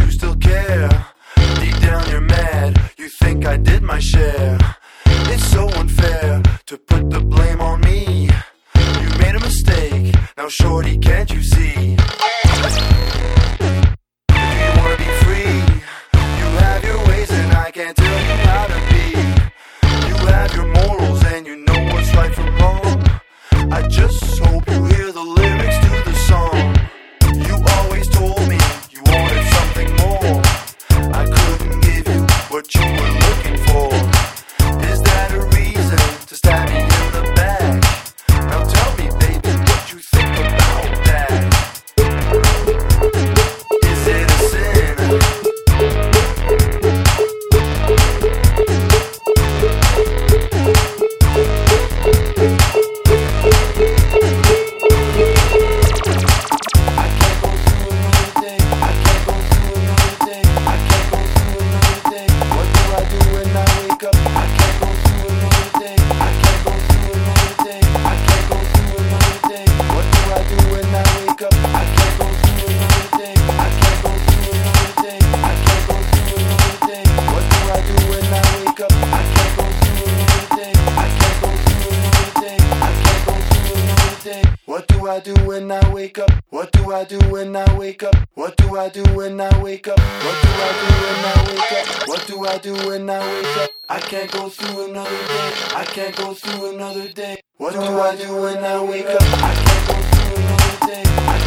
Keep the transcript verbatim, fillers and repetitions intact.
you still care? Deep down you're mad, you think I did my share. It's so unfair to put the blame on me. You made a mistake, now shorty, can't you see? Do you wanna be free? You have your ways and I can't tell you how to be. You have your morals and you know what's right from wrong. I just hope you hear the lyrics to the song. You always told me you wanted something more. I couldn't give you what you were looking for. Is that a reason to stab me in the back? Now tell me, baby, what you think about that. Is it a sin? What do I do when I wake up? What do I do when I wake up? What do I do when I wake up? What do I do when I wake up? What do I do when I wake up? I can't go through another day. I can't go through another day. What do I do when I wake up? I can't go through another day. I